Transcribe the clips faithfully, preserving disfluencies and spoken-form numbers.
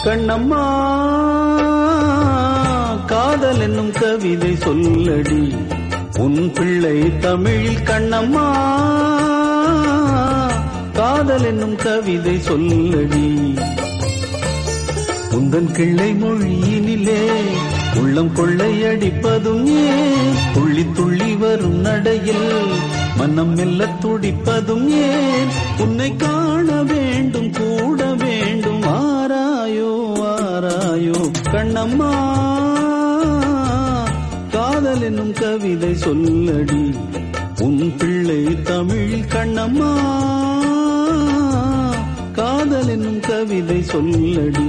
கண்ணம்மா காதல் என்னும் கவிதை சொல்லடி உன் பிள்ளை தமிழில். கண்ணம்மா காதல் என்னும் கவிதை சொல்லடி உந்தன் கிள்ளை மொழியினிலே உள்ளம் கொள்ளையடிப்பதும் ஏன், துள்ளி துள்ளி வரும் நடையில் மனம் மெல்ல துடிப்பதும் ஏன், உன்னை காண வேண்டும் கூட வேண்டும் ஆராயோ ஆராயோ. கண்ணம்மா காதல் என்னும் கவிதை சொல்லடி உன் பிள்ளை தமிழில். கண்ணம்மா காதல் என்னும் கவிதை சொல்லடி.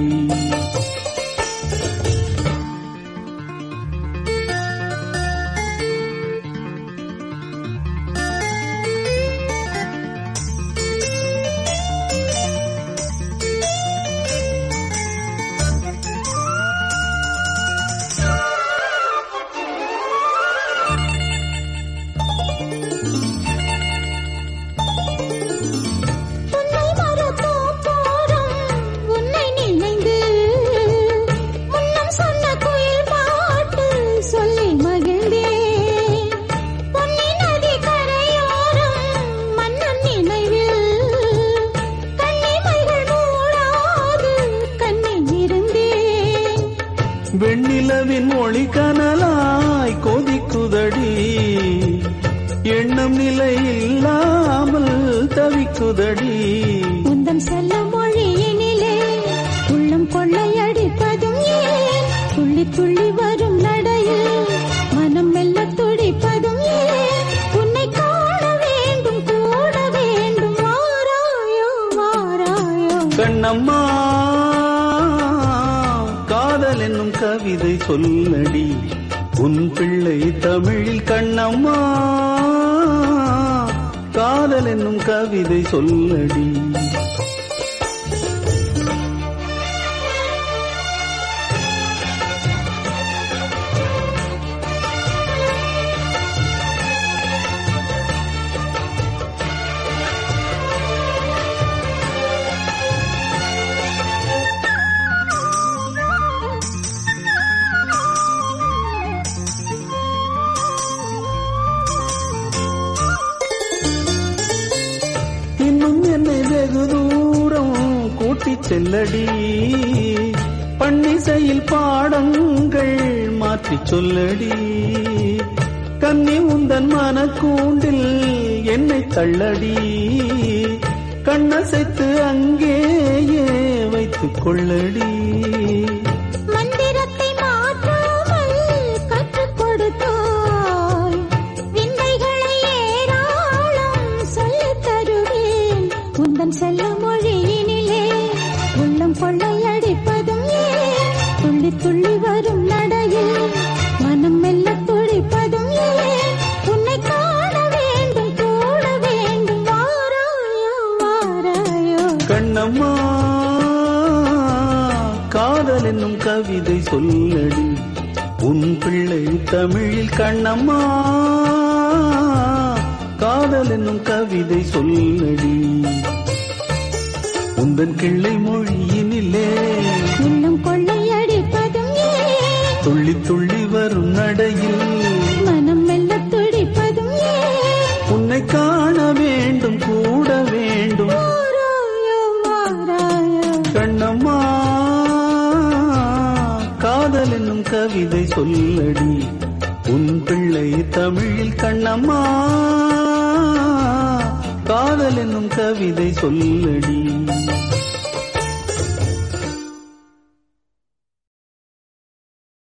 வெண்ணிலவின் ஒளி கனலாய் கொதிக்குதடி, எண்ணம் நிலை இல்லாமல் தவிக்குதடி. உந்தன் செல்ல மொழியினிலே உள்ளம் கொள்ளையடிப்பதும் ஏன், துள்ளி துள்ளி வரும் நடையில் மனம் மெல்ல துடிப்பதும் ஏன், உன்னை காண வேண்டும் கூட வேண்டும் வாராயோ வாராயோ. கண்ணம்மா காதல் என்னும் கவிதை சொல்லடி உன் பிள்ளை தமிழில். கண்ணம்மா காதல் என்னும் கவிதை சொல்லடி. இன்னும் என்னை வெகு தூரம் கூட்டிச் செல்லடி, பன்னிசையில் பாடங்கள் மாற்றிச் சொல்லடி. கன்னி உந்தன் மனக்கூண்டில் என்னை தள்ளடி, கண்ணசைத்து அங்கேயே வைத்துக் கொள்ளடி. மந்திரத்தை மாற்றாமல் கற்றுக் கொடுத்தாய், விந்தைகளை ஏராளம் சொல்லித் தருவேன். உந்தன் செல்ல மொழியினிலே உள்ளம் கொள்ளையடிப்பதும் ஏன், துள்ளி துள்ளி வரும் நடையில் மனம் மெல்ல துடிப்பதும் ஏன், உன்னை காண வேண்டும் கூட வேண்டும் வாராயோ வாராயோ. கண்ணம்மா காதல் என்னும் கவிதை சொல்லடி உன் பிள்ளை தமிழில். கண்ணம்மா காதல் என்னும் கவிதை சொல்லடி உந்தன் கிள்ளை மொழியினிலே உள்ளம் கொள்ளையடிப்பதும் ஏன், துள்ளி துள்ளி வரும் நடையில் மனம் மெல்ல துடிப்பதும் ஏன், உன்னை காண வேண்டும் கூட வேண்டும் வாராயோ வாராயோ. கண்ணம்மா காதல் என்னும் கவிதை சொல்லடி உன் பிள்ளை தமிழில். கண்ணம்மா காதல் என்னும் கவிதை சொல்லடி.